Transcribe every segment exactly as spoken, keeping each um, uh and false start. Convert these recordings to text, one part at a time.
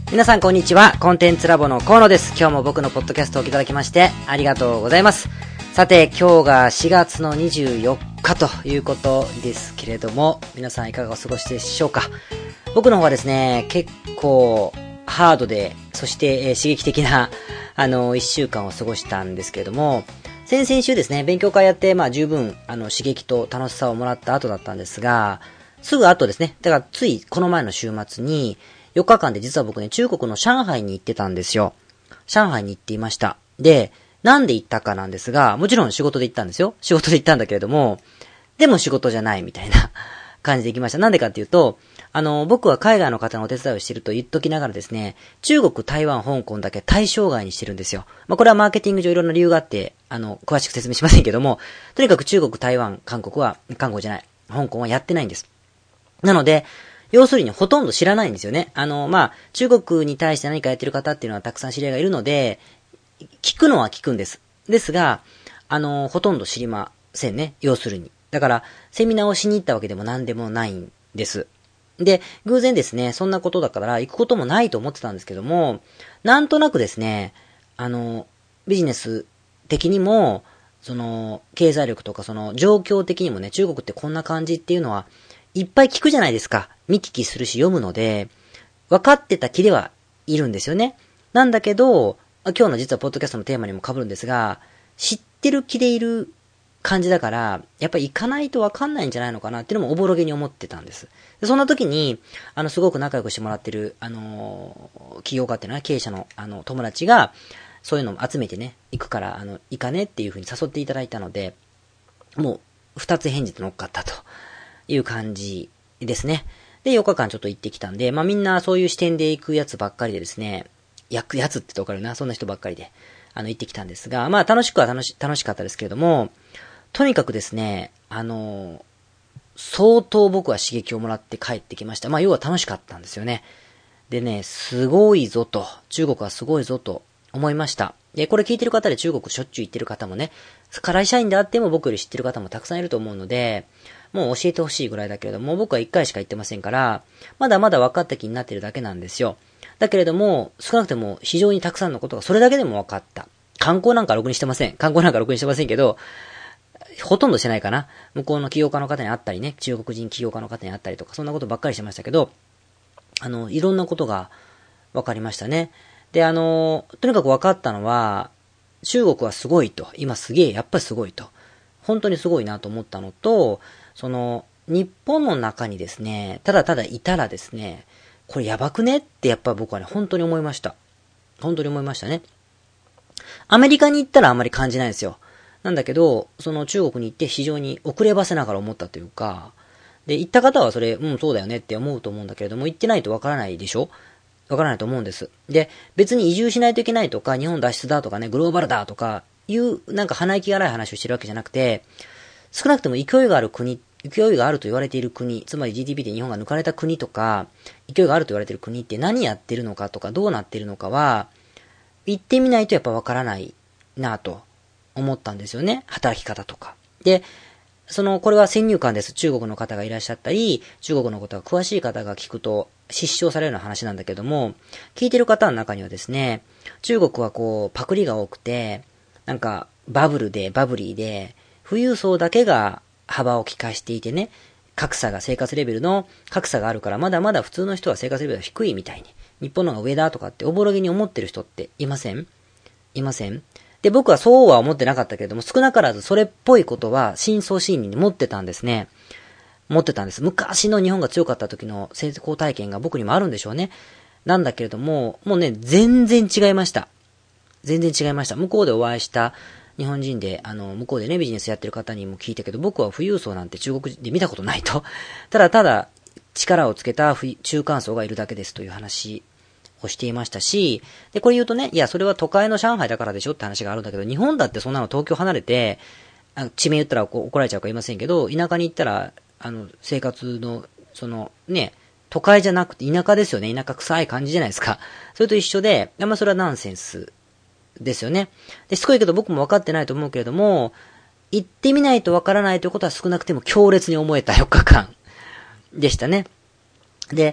皆さんこんにちは。コンテンツラボの河野です。今日も僕のポッドキャストを聞いただきましてありがとうございます。さて今日がしがつのにじゅうよっかということですけれども、皆さんいかがお過ごしでしょうか。僕の方はですね、結構ハードで、そして、えー、刺激的なあのいっしゅうかんを過ごしたんですけれども、先々週ですね、勉強会やってまあ十分あの刺激と楽しさをもらった後だったんですが、すぐ後ですね、だからついこの前の週末によっかかんで実は僕ね、中国の上海に行ってたんですよ。上海に行っていました。で、なんで行ったかなんですが、もちろん仕事で行ったんですよ。仕事で行ったんだけれども、でも仕事じゃないみたいな感じで行きました。なんでかっていうと、あの、僕は海外の方のお手伝いをしていると言っときながらですね、中国、台湾、香港だけ対象外にしてるんですよ。まあ、これはマーケティング上いろんな理由があって、あの、詳しく説明しませんけども、とにかく中国、台湾、韓国は、韓国じゃない、香港はやってないんです。なので、要するにほとんど知らないんですよね。あの、まあ、中国に対して何かやってる方っていうのはたくさん知り合いがいるので、聞くのは聞くんです。ですが、あの、ほとんど知りませんね。要するに。だから、セミナーをしに行ったわけでも何でもないんです。で、偶然ですね、そんなことだから行くこともないと思ってたんですけども、なんとなくですね、あの、ビジネス的にも、その、経済力とかその状況的にもね、中国ってこんな感じっていうのは、いっぱい聞くじゃないですか。見聞きするし読むので、分かってた気ではいるんですよね。なんだけど、今日の実はポッドキャストのテーマにも被るんですが、知ってる気でいる感じだから、やっぱり行かないと分かんないんじゃないのかなっていうのもおぼろげに思ってたんです。でそんな時に、あの、すごく仲良くしてもらってる、あのー、起業家っていうのは経営者の、あの、友達が、そういうのを集めてね、行くから、あの、行かねっていう風に誘っていただいたので、もう、二つ返事で乗っかったという感じですね。で、よっかかんちょっと行ってきたんで、まあみんなそういう視点で行くやつばっかりでですね、焼くやつって言ってわかるな、そんな人ばっかりで、あの、行ってきたんですが、まあ楽しくは楽し、楽しかったですけれども、とにかくですね、あの、相当僕は刺激をもらって帰ってきました。まあ要は楽しかったんですよね。でね、すごいぞと、中国はすごいぞと思いました。で、これ聞いてる方で中国しょっちゅう行ってる方もね、会社員であっても僕より知ってる方もたくさんいると思うので、もう教えてほしいぐらいだけれども、僕はいっかいしか行ってませんから、まだまだ分かった気になってるだけなんですよ。だけれども、少なくても非常にたくさんのことがそれだけでも分かった。観光なんかろくにしてません。観光なんかろくにしてませんけど、ほとんどしてないかな。向こうの起業家の方に会ったりね、中国人起業家の方に会ったりとか、そんなことばっかりしてましたけど、あの、いろんなことが分かりましたね。で、あの、とにかく分かったのは、中国はすごいと。今すげえ、やっぱりすごいと。本当にすごいなと思ったのと、その、日本の中にですね、ただただいたらですね、これやばくねってやっぱ僕はね、本当に思いました。本当に思いましたね。アメリカに行ったらあんまり感じないんですよ。なんだけど、その中国に行って非常に遅ればせながら思ったというか、で、行った方はそれ、うん、そうだよねって思うと思うんだけれども、行ってないとわからないでしょ？わからないと思うんです。で、別に移住しないといけないとか、日本脱出だとかね、グローバルだとか、いう、なんか鼻息荒い話をしてるわけじゃなくて、少なくとも勢いがある国、勢いがあると言われている国、つまり ジーディーピー で日本が抜かれた国とか、勢いがあると言われている国って何やってるのかとか、どうなっているのかは、行ってみないとやっぱわからないなぁと思ったんですよね。働き方とか。で、その、これは先入観です。中国の方がいらっしゃったり、中国のことが詳しい方が聞くと失笑されるような話なんだけども、聞いてる方の中にはですね、中国はこう、パクリが多くて、なんか、バブルで、バブリーで、富裕層だけが幅を利かしていてね、格差が、生活レベルの格差があるから、まだまだ普通の人は生活レベルが低いみたいに、日本の方が上だとかっておぼろげに思ってる人っていません？いません？で、僕はそうは思ってなかったけれども、少なからずそれっぽいことは深層心理に持ってたんですね。持ってたんです。昔の日本が強かった時の成功体験が僕にもあるんでしょうね。なんだけれども、もうね、全然違いました。全然違いました。向こうでお会いした日本人で、あの、向こうでね、ビジネスやってる方にも聞いたけど、僕は富裕層なんて中国で見たことないと。ただただ力をつけた中間層がいるだけですという話をしていましたし、で、これ言うとね、いや、それは都会の上海だからでしょって話があるんだけど、日本だってそんなの東京離れて、あ地名言ったら怒られちゃうか言いませんけど、田舎に行ったら、あの、生活の、その、ね、都会じゃなくて田舎ですよね。田舎臭い感じじゃないですか。それと一緒で、あんまそれはナンセンスですよね。で、しつこいけど僕も分かってないと思うけれども、行ってみないと分からないということは少なくても強烈に思えたよっかかんでしたね。で、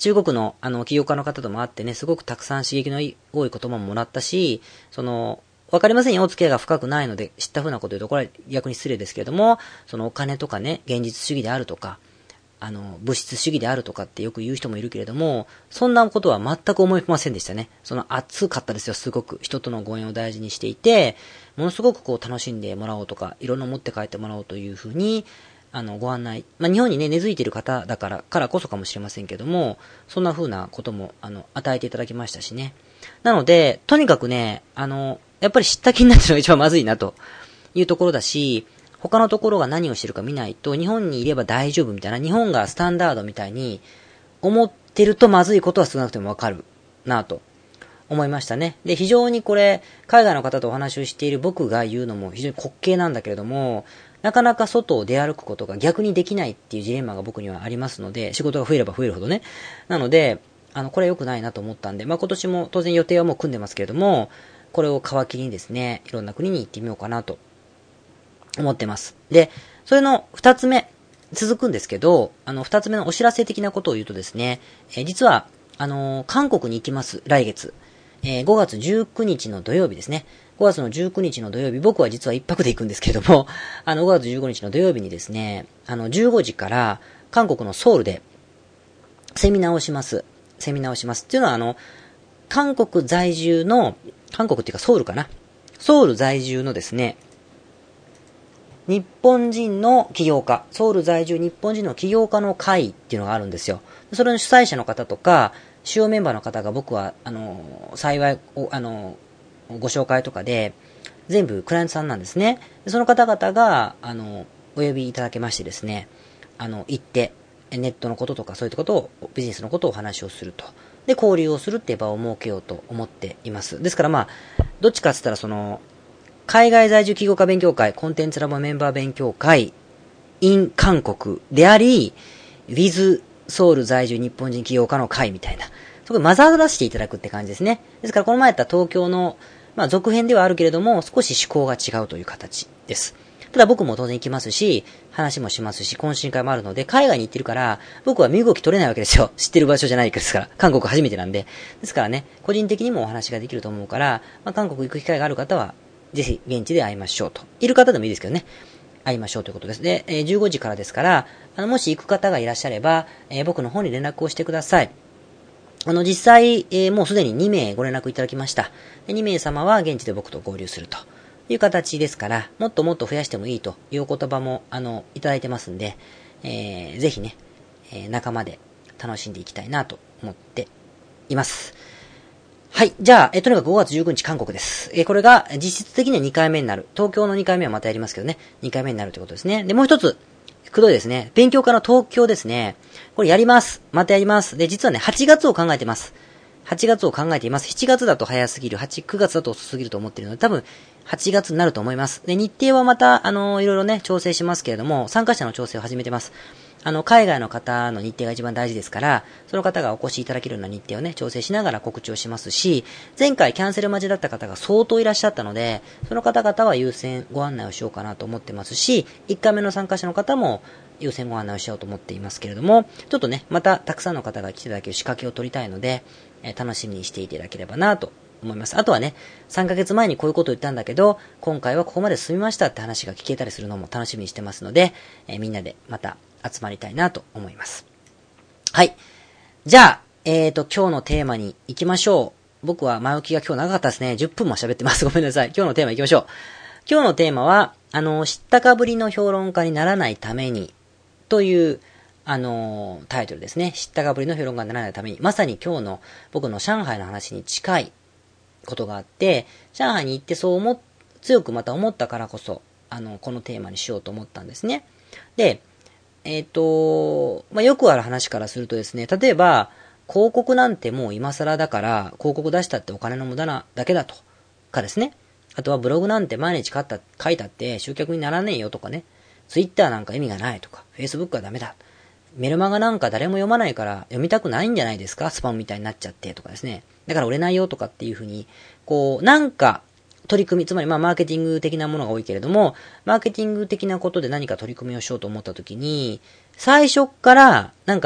中国のあの起業家の方とも会ってね、すごくたくさん刺激の多い言葉ももらったし、その、わかりませんよ、お付き合いが深くないので、知った風なこと言うと、これは逆に失礼ですけれども、そのお金とかね、現実主義であるとか、あの、物質主義であるとかってよく言う人もいるけれども、そんなことは全く思いませんでしたね。その熱かったですよ、すごく。人とのご縁を大事にしていて、ものすごくこう楽しんでもらおうとか、いろんな持って帰ってもらおうというふうに、あの、ご案内。まあ、日本にね、根付いている方だから、からこそかもしれませんけども、そんな風なことも、あの、与えていただきましたしね。なので、とにかくね、あの、やっぱり知った気になってるのが一番まずいな、というところだし、他のところが何をしてるか見ないと、日本にいれば大丈夫みたいな、日本がスタンダードみたいに思ってるとまずいことは少なくてもわかるなと思いましたね。で、非常にこれ、海外の方とお話をしている僕が言うのも非常に滑稽なんだけれども、なかなか外を出歩くことが逆にできないっていうジレンマが僕にはありますので、仕事が増えれば増えるほどね。なので、あの、これは良くないなと思ったんで、まあ、今年も当然予定はもう組んでますけれども、これを皮切りにですね、いろんな国に行ってみようかなと思ってます。で、それの二つ目、続くんですけど、あの、二つ目のお知らせ的なことを言うとですね、えー、実は、あのー、韓国に行きます、来月。えー、ごがつじゅうくにちの土曜日ですね。ごがつのじゅうくにちの土曜日、僕は実は一泊で行くんですけれども、あの、ごがつじゅうごにちの土曜日にですね、あの、じゅうごじから韓国のソウルでセミナーをします。セミナーをします。っていうのは、あの、韓国在住の、韓国っていうかソウルかな。ソウル在住のですね、日本人の起業家、ソウル在住日本人の起業家の会っていうのがあるんですよ。それの主催者の方とか、主要メンバーの方が僕は、あの、幸い、あの、ご紹介とかで、全部クライアントさんなんですね。その方々が、あの、お呼びいただけましてですね、あの、行って、ネットのこととかそういったことを、ビジネスのことをお話をすると。で、交流をするっていう場を設けようと思っています。ですからまあ、どっちかって言ったらその、海外在住起業家勉強会、コンテンツラボメンバー勉強会、in 韓国であり、with ソウル在住日本人起業家の会みたいな。そこで混ざらせていただくって感じですね。ですからこの前やった東京の、まあ続編ではあるけれども、少し思考が違うという形です。ただ僕も当然行きますし、話もしますし、懇親会もあるので、海外に行ってるから、僕は身動き取れないわけですよ。知ってる場所じゃないですから。韓国初めてなんで。ですからね、個人的にもお話ができると思うから、まあ、韓国行く機会がある方は、ぜひ現地で会いましょうと。いる方でもいいですけどね。会いましょうということです。で、じゅうごじからですから、あの、もし行く方がいらっしゃれば、えー、僕の方に連絡をしてください。あの、実際、えー、もうすでににめいご連絡いただきました。でにめい様は現地で僕と合流するという形ですから、もっともっと増やしてもいいというお言葉も、あの、いただいてますんで、えー、ぜひね、えー、仲間で楽しんでいきたいなと思っています。はい。じゃあ、え、とにかくごがつじゅうくにち韓国です。え、これが実質的にはにかいめになる。東京のにかいめはまたやりますけどね。にかいめになるということですね。で、もう一つ、くどいですね。勉強会の東京ですね。これやります。またやります。で、実はね、はちがつを考えています。はちがつを考えています。しちがつだと早すぎる。はち、くがつだと遅すぎると思っているので、多分、はちがつになると思います。で、日程はまた、あの、いろいろね、調整しますけれども、参加者の調整を始めてます。あの、海外の方の日程が一番大事ですから、その方がお越しいただけるような日程をね、調整しながら告知をしますし、前回キャンセル待ちだった方が相当いらっしゃったので、その方々は優先ご案内をしようかなと思ってますし、いっかいめの参加者の方も優先ご案内をしようと思っていますけれども、ちょっとね、またたくさんの方が来ていただける仕掛けを取りたいので、えー、楽しみにしていただければなと思います。あとはね、さんかげつまえにこういうことを言ったんだけど、今回はここまで進みましたって話が聞けたりするのも楽しみにしてますので、えー、みんなでまた集まりたいなと思います。はい。じゃあ、えーと、今日のテーマに行きましょう。僕は前置きが今日長かったですね。じゅっぷんも喋ってます。ごめんなさい。今日のテーマ行きましょう。今日のテーマは、あの、知ったかぶりの評論家にならないために、という、あのー、タイトルですね。知ったかぶりの評論家にならないために、まさに今日の僕の上海の話に近いことがあって、上海に行ってそう思っ、強くまた思ったからこそ、あの、このテーマにしようと思ったんですね。で、えっと、まあ、よくある話からするとですね、例えば、広告なんてもう今更だから、広告出したってお金の無駄なだけだとかですね。あとはブログなんて毎日書いた、書いたって集客にならねえよとかね。ツイッターなんか意味がないとか、フェイスブックはダメだ。メルマガなんか誰も読まないから読みたくないんじゃないですか、スパムみたいになっちゃってとかですね。だから売れないよとかっていうふうに、こう、なんか、取り組み、つまりまあマーケティング的なものが多いけれども、マーケティング的なことで何か取り組みをしようと思ったときに、最初からなんか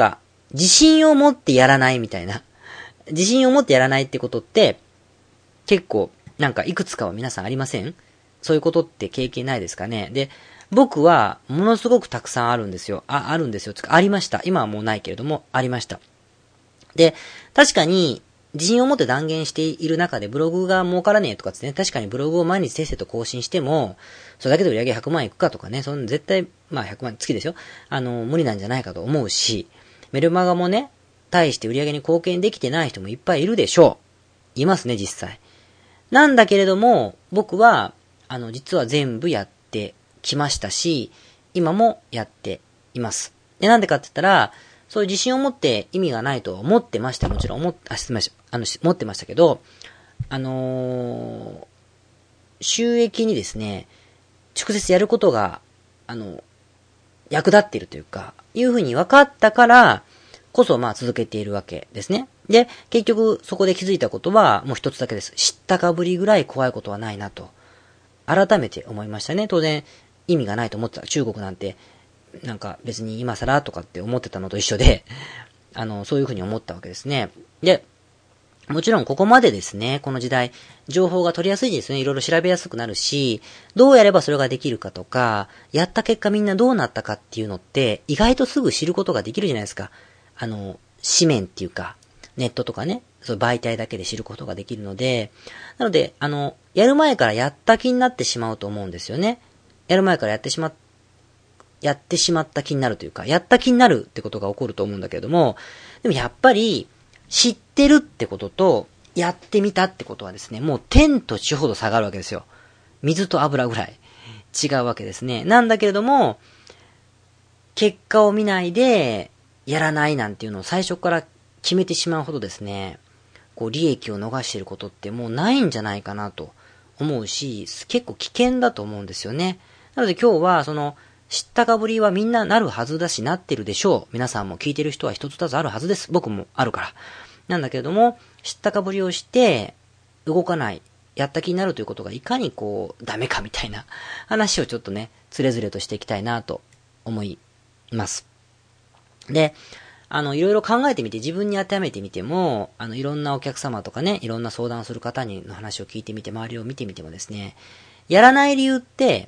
自信を持ってやらないみたいな。自信を持ってやらないってことって、結構、なんかいくつかは皆さんありません？そういうことって経験ないですかね。で、僕はものすごくたくさんあるんですよ。あ、あるんですよ。つかありました。今はもうないけれども、ありました。で、確かに、自信を持って断言している中でブログが儲からねえとかですね、確かにブログを毎日せっせと更新しても、それだけで売り上げひゃくまんいくかとかね、そん絶対、まあひゃくまん月ですよ。あの、無理なんじゃないかと思うし、メルマガもね、対して売り上げに貢献できてない人もいっぱいいるでしょう。いますね、実際。なんだけれども、僕は、あの、実は全部やってきましたし、今もやっています。で、なんでかって言ったら、そういう自信を持って意味がないと思ってました。もちろん思っ、あ、すみません。あの、持ってましたけど、あのー、収益にですね、直接やることが、あの、役立っているというか、いうふうに分かったから、こそまあ続けているわけですね。で、結局そこで気づいたことはもう一つだけです。知ったかぶりぐらい怖いことはないなと、改めて思いましたね。当然、意味がないと思ってた。中国なんて、なんか別に今更とかって思ってたのと一緒で、あの、そういうふうに思ったわけですね。で、もちろんここまでですね、この時代、情報が取りやすいですね。いろいろ調べやすくなるし、どうやればそれができるかとか、やった結果みんなどうなったかっていうのって、意外とすぐ知ることができるじゃないですか。あの、紙面っていうか、ネットとかね、そういう媒体だけで知ることができるので、なので、あの、やる前からやった気になってしまうと思うんですよね。やる前からやってしまっやってしまった気になるというか、やった気になるってことが起こると思うんだけれども、でもやっぱり、知ってるってことと、やってみたってことはですね、もう天と地ほど下がるわけですよ。水と油ぐらい違うわけですね。なんだけれども、結果を見ないで、やらないなんていうのを最初から決めてしまうほどですね、こう利益を逃していることってもうないんじゃないかなと思うし、結構危険だと思うんですよね。なので今日はその、知ったかぶりはみんななるはずだし、なってるでしょう。皆さんも聞いてる人は一つ二つあるはずです。僕もあるから。なんだけれども、知ったかぶりをして、動かない、やった気になるということがいかにこう、ダメかみたいな話をちょっとね、つれづれとしていきたいなと思います。で、あの、いろいろ考えてみて、自分に当てはめてみても、あの、いろんなお客様とかね、いろんな相談をする方にの話を聞いてみて、周りを見てみてもですね、やらない理由って、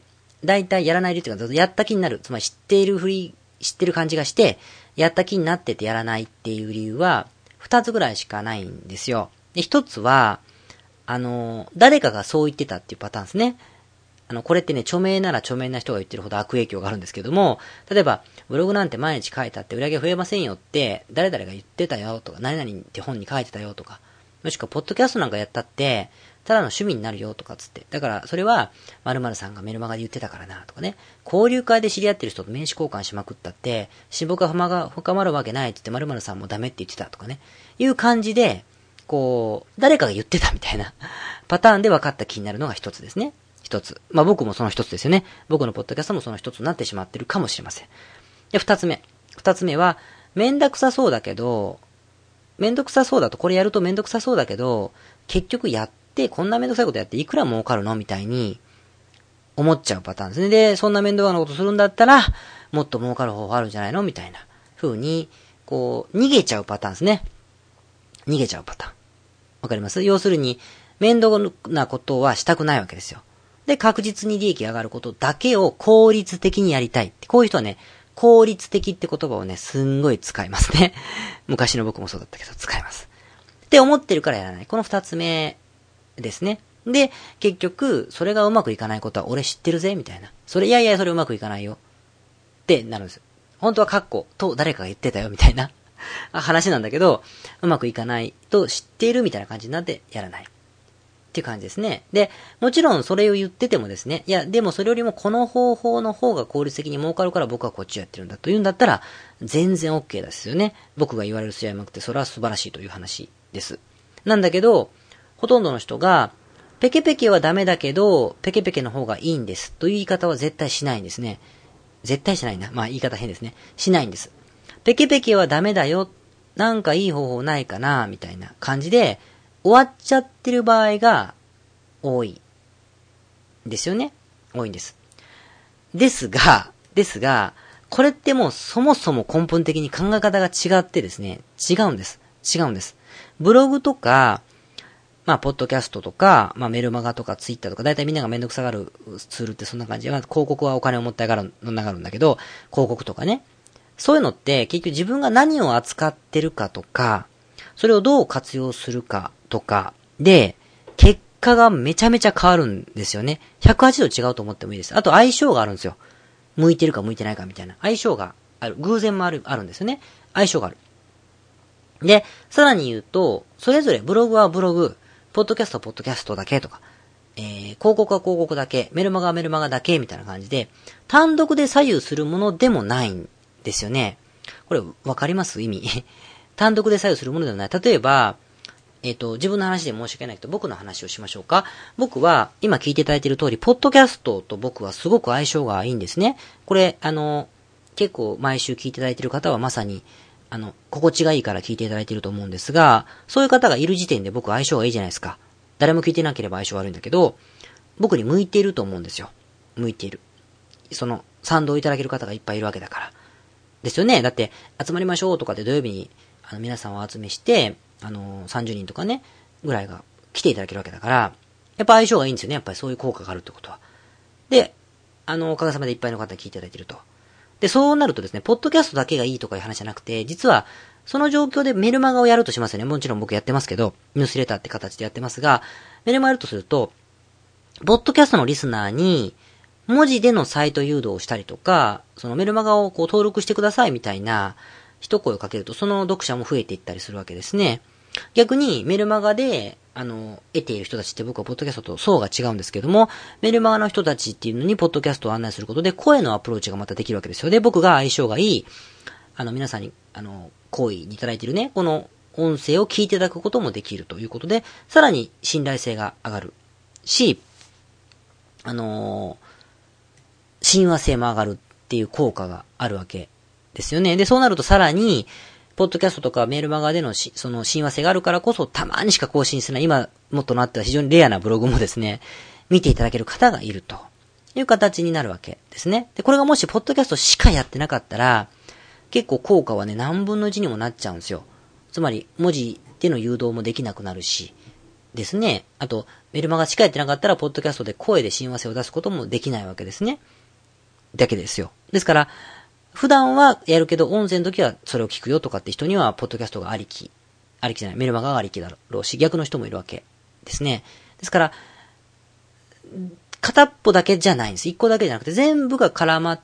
大体やらない理由っていうか、やった気になる。つまり知っているふり、知ってる感じがして、やった気になっててやらないっていう理由は、二つぐらいしかないんですよ。で、一つは、あの、誰かがそう言ってたっていうパターンですね。あの、これってね、著名なら著名な人が言ってるほど悪影響があるんですけども、例えば、ブログなんて毎日書いたって売り上げ増えませんよって、誰々が言ってたよとか、何々って本に書いてたよとか、もしくは、ポッドキャストなんかやったって、ただの趣味になるよとかつって。だから、それは、〇〇さんがメルマガで言ってたからなとかね。交流会で知り合ってる人と名刺交換しまくったって、親睦が深まるわけないって言って〇〇さんもダメって言ってたとかね。いう感じで、こう、誰かが言ってたみたいなパターンで分かった気になるのが一つですね。一つ。まあ僕もその一つですよね。僕のポッドキャストもその一つになってしまってるかもしれません。で、二つ目。二つ目は、めんどくさそうだけど、めんどくさそうだと、これやるとめんどくさそうだけど、結局やって、こんなめんどくさいことやっていくら儲かるのみたいに思っちゃうパターンですね。で、そんなめんどくさなことするんだったら、もっと儲かる方法あるんじゃないのみたいな風に、こう、逃げちゃうパターンですね。逃げちゃうパターン。わかります？要するに、面倒なことはしたくないわけですよ。で、確実に利益が上がることだけを効率的にやりたいって。こういう人はね、効率的って言葉をね、すんごい使いますね。昔の僕もそうだったけど、使います。って思ってるからやらない。この二つ目ですね。で、結局、それがうまくいかないことは俺知ってるぜ、みたいな。それ、いやいや、それうまくいかないよ。ってなるんですよ。本当はカッコと誰かが言ってたよ、みたいな話なんだけど、うまくいかないと知っているみたいな感じになってやらない。っていう感じですね。で、もちろんそれを言っててもですね、いや、でもそれよりもこの方法の方が効率的に儲かるから僕はこっちをやってるんだというんだったら、全然 OK ですよね。僕が言われる筋合いもなくて、それは素晴らしいという話です。なんだけど、ほとんどの人が、ペケペケはダメだけど、ペケペケの方がいいんですという言い方は絶対しないんですね。絶対しないな。まあ言い方変ですね。しないんです。ペケペケはダメだよ。なんかいい方法ないかなみたいな感じで、終わっちゃってる場合が多い。ですよね。多いんです。ですが、ですが、 これってもうそもそも根本的に考え方が違ってですね、違うんです。違うんです。ブログとか、まあ、ポッドキャストとか、まあ、メルマガとかツイッターとか、だいたいみんながめんどくさがるツールってそんな感じで、まあ、広告はお金をもったいがる、のがるんだけど、広告とかね。そういうのって結局自分が何を扱ってるかとか、それをどう活用するかとかで、結果がめちゃめちゃ変わるんですよね。ひゃくはちど違うと思ってもいいです。あと相性があるんですよ。向いてるか向いてないかみたいな。相性がある。偶然もある、あるんですよね。相性がある。で、さらに言うと、それぞれブログはブログ、ポッドキャストはポッドキャストだけとか、えー、広告は広告だけ、メルマガはメルマガだけみたいな感じで、単独で左右するものでもないんですよね。これ、わかります意味。単独で左右するものではない。例えば、えっと、自分の話で申し訳ないけど、僕の話をしましょうか。僕は、今聞いていただいている通り、ポッドキャストと僕はすごく相性がいいんですね。これ、あの、結構毎週聞いていただいている方はまさに、あの、心地がいいから聞いていただいていると思うんですが、そういう方がいる時点で僕相性がいいじゃないですか。誰も聞いてなければ相性悪いんだけど、僕に向いていると思うんですよ。向いている。その、賛同いただける方がいっぱいいるわけだから。ですよね。だって、集まりましょうとかで土曜日に、あの、皆さんをお集めして、あの、さんじゅうにんとかね、ぐらいが来ていただけるわけだから、やっぱ相性がいいんですよね。やっぱりそういう効果があるってことは。で、あの、おかげさまでいっぱいの方に聞いていただいていると。で、そうなるとですね、ポッドキャストだけがいいとかいう話じゃなくて、実は、その状況でメルマガをやるとしますよね。もちろん僕やってますけど、ニュースレターって形でやってますが、メルマガやるとすると、ポッドキャストのリスナーに、文字でのサイト誘導をしたりとか、そのメルマガをこう登録してくださいみたいな一声をかけると、その読者も増えていったりするわけですね。逆にメルマガで、あの、得ている人たちって僕はポッドキャストと層が違うんですけども、メルマガの人たちっていうのにポッドキャストを案内することで声のアプローチがまたできるわけですよ。で、僕が相性がいい、あの、皆さんに、あの、好意にいただいているね、この音声を聞いていただくこともできるということで、さらに信頼性が上がるし、あのー、親和性も上がるっていう効果があるわけですよね。で、そうなるとさらに、ポッドキャストとかメールマガでのし、その親和性があるからこそ、たまにしか更新してない、今もっとなっては非常にレアなブログもですね、見ていただける方がいるという形になるわけですね。で、これがもしポッドキャストしかやってなかったら、結構効果はね、何分のいちにもなっちゃうんですよ。つまり、文字での誘導もできなくなるし、ですね。あと、メルマガしかやってなかったら、ポッドキャストで声で親和性を出すこともできないわけですね。だけですよ。ですから、普段はやるけど、音声の時はそれを聞くよとかって人には、ポッドキャストがありき、ありきじゃない、メルマガがありきだろうし、逆の人もいるわけですね。ですから、片っぽだけじゃないんです。一個だけじゃなくて、全部が絡まって、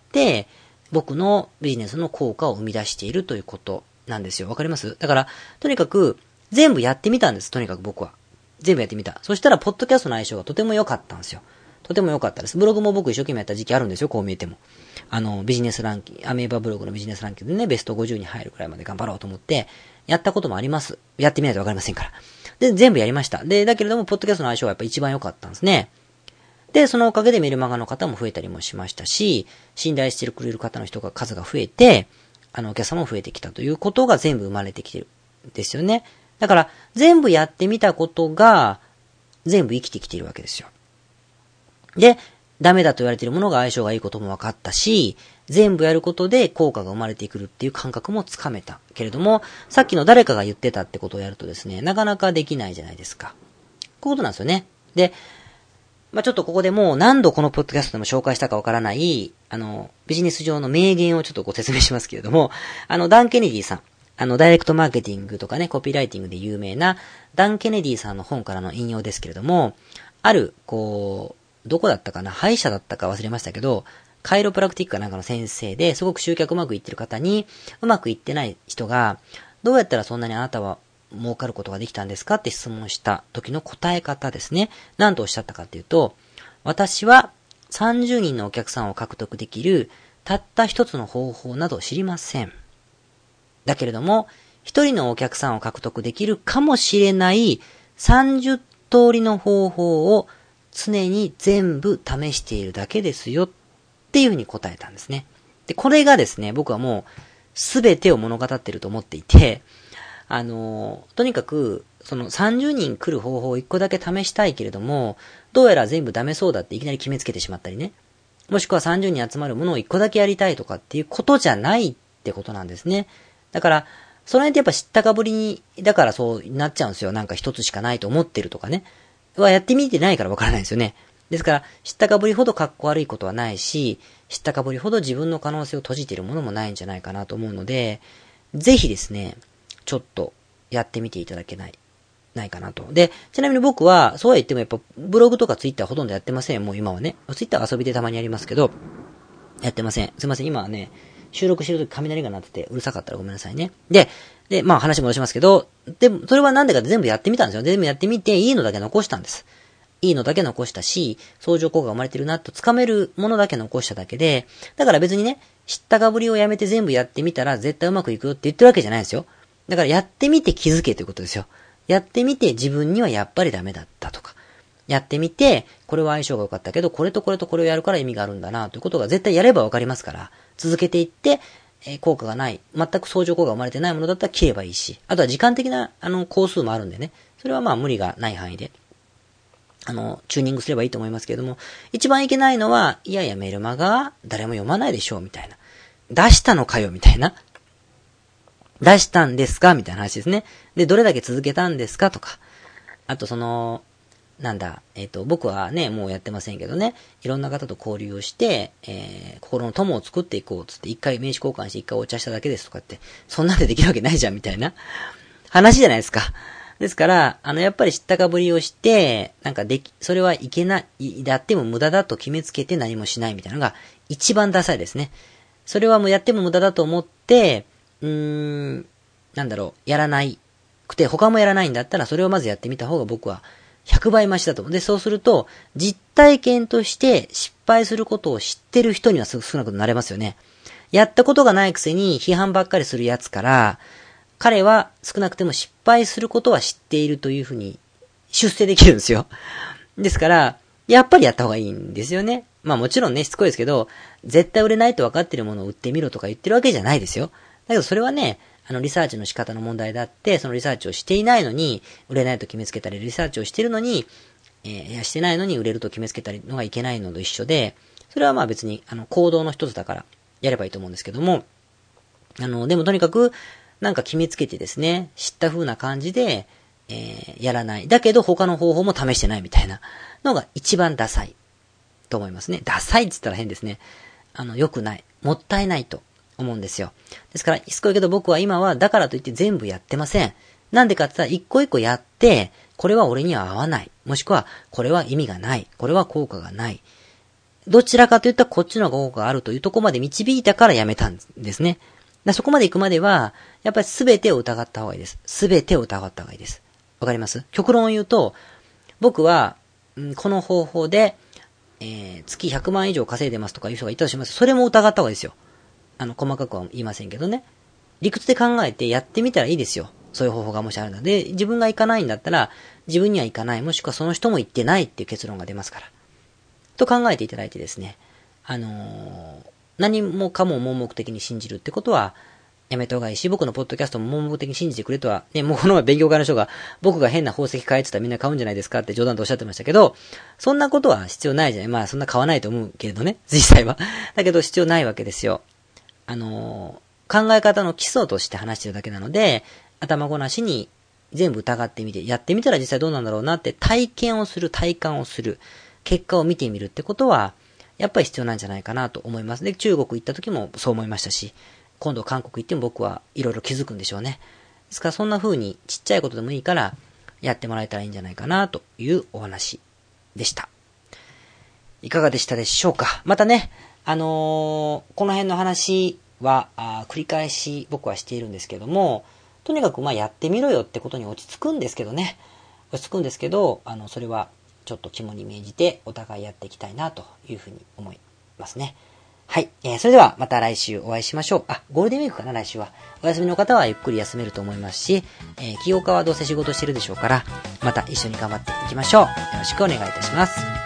僕のビジネスの効果を生み出しているということなんですよ。わかります？だから、とにかく、全部やってみたんです。とにかく僕は。全部やってみた。そしたら、ポッドキャストの相性がとても良かったんですよ。とても良かったです。ブログも僕一生懸命やった時期あるんですよ。こう見えても。あの、ビジネスランキング、アメーバブログのビジネスランキングでね、ベストごじゅうに入るくらいまで頑張ろうと思って、やったこともあります。やってみないとわかりませんから。で、全部やりました。で、だけれども、ポッドキャストの相性はやっぱ一番良かったんですね。で、そのおかげでメルマガの方も増えたりもしましたし、信頼してくれる方の人が数が増えて、あの、お客様も増えてきたということが全部生まれてきてるんですよね。だから、全部やってみたことが、全部生きてきているわけですよ。で、ダメだと言われているものが相性がいいことも分かったし、全部やることで効果が生まれてくるっていう感覚もつかめた。けれども、さっきの誰かが言ってたってことをやるとですね、なかなかできないじゃないですか。こういうことなんですよね。で、まあ、ちょっとここでもう何度このポッドキャストでも紹介したかわからない、あの、ビジネス上の名言をちょっとご説明しますけれども、あの、ダン・ケネディさん、あの、ダイレクトマーケティングとかね、コピーライティングで有名なダン・ケネディさんの本からの引用ですけれども、ある、こう、どこだったかな、歯医者だったか忘れましたけど、カイロプラクティックかなんかの先生ですごく集客うまくいってる方に、うまくいってない人が、どうやったらそんなにあなたは儲かることができたんですかって質問した時の答え方ですね。何とおっしゃったかっていうと、私はさんじゅうにんのお客さんを獲得できるたった一つの方法など知りません。だけれども、一人のお客さんを獲得できるかもしれないさんじゅう通りの方法を常に全部試しているだけですよっていうふうに答えたんですね。で、これがですね、僕はもうすべてを物語っていると思っていて、あの、とにかく、そのさんじゅうにん来る方法をいっこだけ試したいけれども、どうやら全部ダメそうだっていきなり決めつけてしまったりね。 もしくはさんじゅうにん集まるものをいっこだけやりたいとかっていうことじゃないってことなんですね。だから、その辺ってやっぱ知ったかぶりに、だからそうなっちゃうんですよ。なんか一つしかないと思ってるとかね。はやってみてないからわからないんですよね。ですから、知ったかぶりほどかっこ悪いことはないし、知ったかぶりほど自分の可能性を閉じているものもないんじゃないかなと思うので、ぜひですね、ちょっとやってみていただけない、ないかなと。で、ちなみに僕は、そうは言ってもやっぱ、ブログとかツイッターほとんどやってません。もう今はね。ツイッターは遊びでたまにやりますけど、やってません。すいません、今はね、収録してるとき雷が鳴っててうるさかったらごめんなさいね。で、で、まあ話戻しますけど、でも、それはなんでかって全部やってみたんですよ。全部やってみて、いいのだけ残したんです。いいのだけ残したし、相乗効果が生まれてるなと掴めるものだけ残しただけで、だから別にね、知ったかぶりをやめて全部やってみたら絶対うまくいくよって言ってるわけじゃないんですよ。だからやってみて気づけということですよ。やってみて自分にはやっぱりダメだったとか。やってみて、これは相性が良かったけど、これとこれとこれをやるから意味があるんだなということが絶対やればわかりますから、続けていって、えー、効果がない、全く相乗効果が生まれてないものだったら切ればいいし、あとは時間的な、あの、工数もあるんでね、それはまあ無理がない範囲で、あの、チューニングすればいいと思いますけれども、一番いけないのは、いやいやメルマガ誰も読まないでしょうみたいな。出したのかよみたいな。出したんですかみたいな話ですね。で、どれだけ続けたんですかとか。あとその、なんだ、えっと、僕はね、もうやってませんけどね、いろんな方と交流をして、えー、心の友を作っていこうつって、一回名刺交換して一回お茶しただけですとかって、そんなんでできるわけないじゃんみたいな話じゃないですか。ですから、あの、やっぱり知ったかぶりをして、なんかでき、それはいけない、やっても無駄だと決めつけて何もしないみたいなのが一番ダサいですね。それはもうやっても無駄だと思って、うーん、なんだろう、やらないくて、他もやらないんだったら、それをまずやってみた方が僕はひゃくばい増しだと思う。で、そうすると、実体験として失敗することを知ってる人には少なくなれますよね。やったことがないくせに批判ばっかりするやつから、彼は少なくても失敗することは知っているというふうに出世できるんですよ。ですから、やっぱりやった方がいいんですよね。まあもちろんね、しつこいですけど、絶対売れないと分かってるものを売ってみろとか言ってるわけじゃないですよ。だけどそれはね、あのリサーチの仕方の問題だって、そのリサーチをしていないのに、売れないと決めつけたり、リサーチをしているのに、えー、いやしてないのに売れると決めつけたりのがいけないのと一緒で、それはまあ別に、あの、行動の一つだから、やればいいと思うんですけども、あの、でもとにかく、なんか決めつけてですね、知った風な感じで、えー、やらない。だけど他の方法も試してないみたいなのが一番ダサいと思いますね。ダサいって言ったら変ですね。あの、良くない。もったいないと思うんですよ。ですから、しつこいけど僕は今はだからといって全部やってません。なんでかって言ったら一個一個やって、これは俺には合わない。もしくは、これは意味がない。これは効果がない。どちらかといったらこっちの方が効果があるというところまで導いたからやめたんですね。だそこまで行くまでは、やっぱり全てを疑った方がいいです。全てを疑った方がいいです。わかります？極論を言うと、僕は、んこの方法で、えー、月ひゃくまん以上稼いでますとかいう人がいたとします。それも疑った方がいいですよ。あの、細かくは言いませんけどね。理屈で考えてやってみたらいいですよ。そういう方法がもしあるので、自分が行かないんだったら、自分には行かない、もしくはその人も行ってないっていう結論が出ますから。と考えていただいてですね、あのー、何もかも盲目的に信じるってことは、やめた方がいいし、僕のポッドキャストも盲目的に信じてくれとは、ね、もうこの前勉強会の人が、僕が変な宝石買えって言ったらみんな買うんじゃないですかって冗談でおっしゃってましたけど、そんなことは必要ないじゃない。まあそんな買わないと思うけれどね、実際は。だけど必要ないわけですよ。あのー、考え方の基礎として話してるだけなので、頭ごなしに全部疑ってみて、やってみたら実際どうなんだろうなって体験をする、体感をする、結果を見てみるってことは、やっぱり必要なんじゃないかなと思います。で、中国行った時もそう思いましたし、今度韓国行っても僕はいろいろ気づくんでしょうね。ですからそんな風にちっちゃいことでもいいからやってもらえたらいいんじゃないかなというお話でした。いかがでしたでしょうか。またね、あのー、この辺の話はあ繰り返し僕はしているんですけども、とにかくまあやってみろよってことに落ち着くんですけどね。落ち着くんですけど、あの、それはちょっと肝に銘じてお互いやっていきたいなというふうに思いますね。はい。えー、それではまた来週お会いしましょう。あ、ゴールデンウィークかな、来週は。お休みの方はゆっくり休めると思いますし、えー、起業家はどうせ仕事してるでしょうから、また一緒に頑張っていきましょう。よろしくお願いいたします。